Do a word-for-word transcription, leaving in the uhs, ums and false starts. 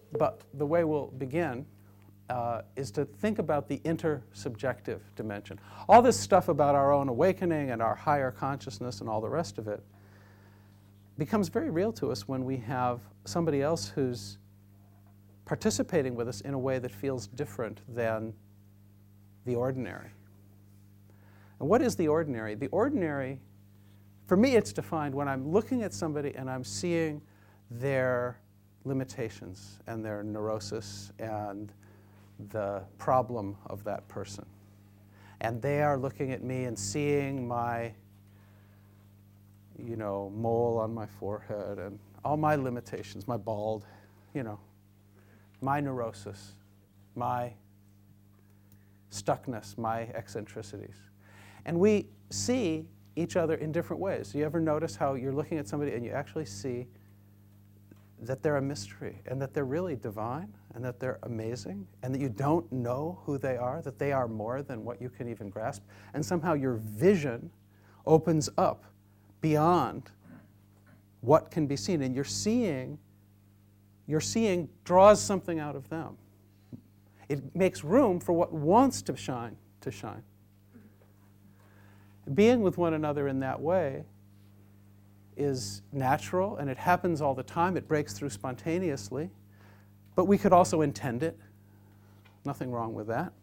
but the way we'll begin uh, is to think about the intersubjective dimension. All this stuff about our own awakening and our higher consciousness and all the rest of it becomes very real to us when we have somebody else who's participating with us in a way that feels different than the ordinary. And what is the ordinary? The ordinary, for me, it's defined when I'm looking at somebody and I'm seeing their limitations and their neurosis and the problem of that person. And they are looking at me and seeing my, you know, mole on my forehead and all my limitations, my bald, you know, my neurosis, my stuckness, my eccentricities. And we see each other in different ways. You ever notice how you're looking at somebody and you actually see that they're a mystery and that they're really divine and that they're amazing and that you don't know who they are, that they are more than what you can even grasp, and somehow your vision opens up beyond what can be seen, and you're seeing Your seeing draws something out of them. It makes room for what wants to shine to shine. Being with one another in that way is natural, and it happens all the time. It breaks through spontaneously. But we could also intend it. Nothing wrong with that.